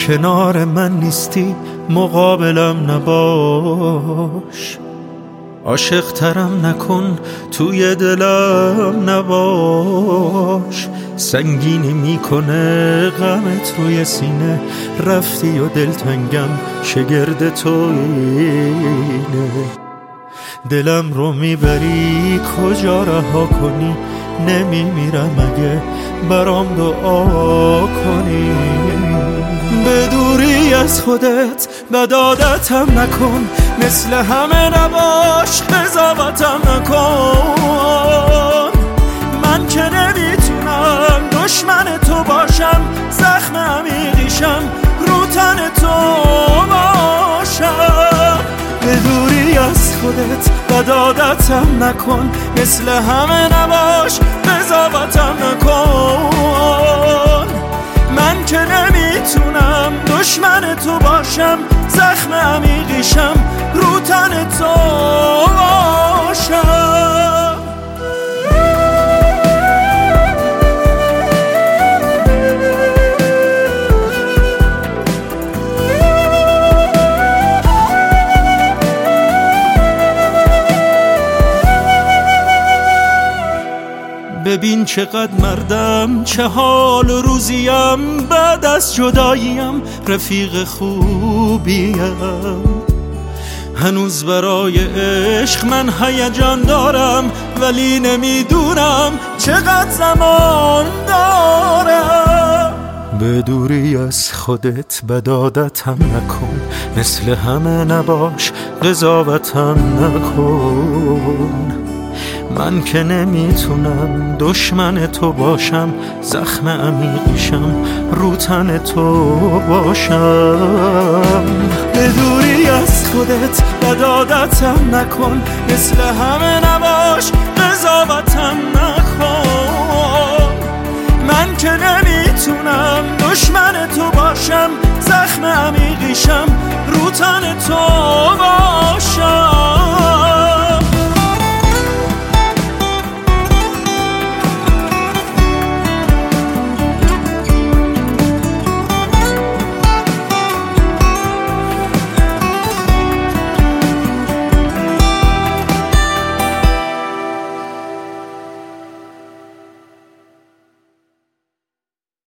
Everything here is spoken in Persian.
کنار من نیستی مقابلم نباش، عاشق ترم نکن توی دلم نباش، سنگینی میکنه غمت روی سینه، رفتی و دلتنگم شگرد تو اینه، دلم رو میبری کجا رها کنی، نمیمیرم اگه برام دعا کنی، به دوری از خودت بد عادتم نکن، مثل همه نباش قضاوتم نکن، من که نمیتونم دشمن تو باشم، زخم عمیقیشم رو تن تو باشم، به دوری از خودت بد عادتم نکن، مثل همه نباش قضاوتم نکن، من که نمیتونم دشمن تو باشم، زخم عمیقیشم رو تن تو باشم. ببین چقدر مردم، چه حال و روزیم، بعد از جداییم رفیق خوبیم، هنوز برای عشق من هیجان دارم، ولی نمیدونم چقدر زمان دارم، به دوری از خودت بد عادتم نکن، مثل همه نباش قضاوتم نکن، من که نمیتونم دشمن تو باشم، زخم عمیقیشم رو تن تو باشم، به دوری از خودت بد عادتم نکن، مثل همه نباش قضاوتم نکن، من که نمیتونم دشمن تو باشم، زخم عمیقیشم رو تن تو باشم.